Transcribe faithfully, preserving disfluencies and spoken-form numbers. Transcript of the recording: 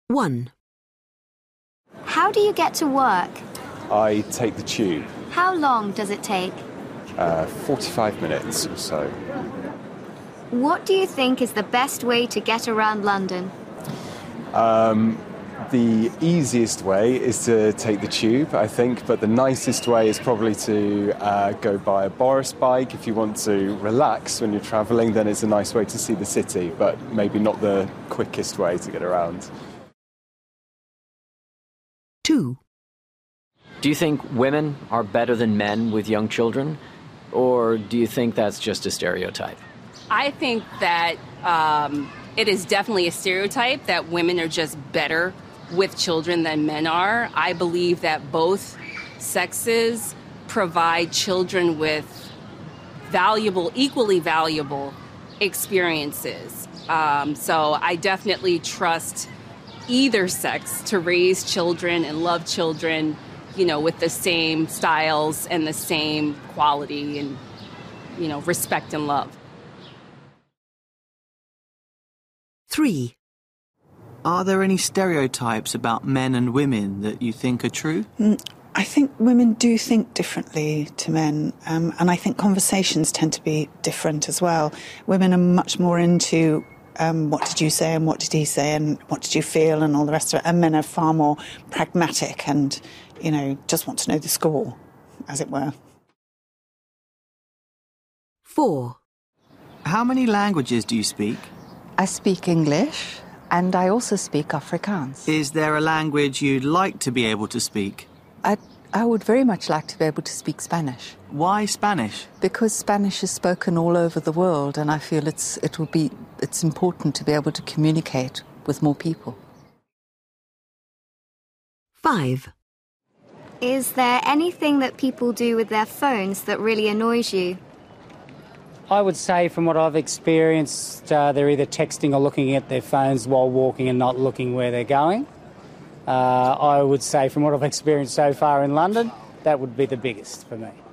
one. How do you get to work? I take the tube. How long does it take? Uh, forty-five minutes or so. What do you think is the best way to get around London? Um, the easiest way is to take the tube, I think, but the nicest way is probably to uh, go by a Boris bike. If you want to relax when you're travelling, then it's a nice way to see the city, but maybe not the quickest way to get around. two. Do you think women are better than men with young children? Or do you think that's just a stereotype? I think that um, it is definitely a stereotype that women are just better with children than men are. I believe that both sexes provide children with valuable, equally valuable experiences. Um, so I definitely trust either sex to raise children and love children, you know, with the same styles and the same quality and, you know, respect and love. three. Are there any stereotypes about men and women that you think are true? Mm, I think women do think differently to men, um, and I think conversations tend to be different as well. Women are much more into um, what did you say and what did he say and what did you feel and all the rest of it, and men are far more pragmatic and, you know, just want to know the score, as it were. four. How many languages do you speak? I speak English and I also speak Afrikaans. Is there a language you'd like to be able to speak? I, I would very much like to be able to speak Spanish. Why Spanish? Because Spanish is spoken all over the world and I feel it's, it will be, it's important to be able to communicate with more people. five. Is there anything that people do with their phones that really annoys you? I would say from what I've experienced, uh, they're either texting or looking at their phones while walking and not looking where they're going. Uh, I would say from what I've experienced so far in London, that would be the biggest for me.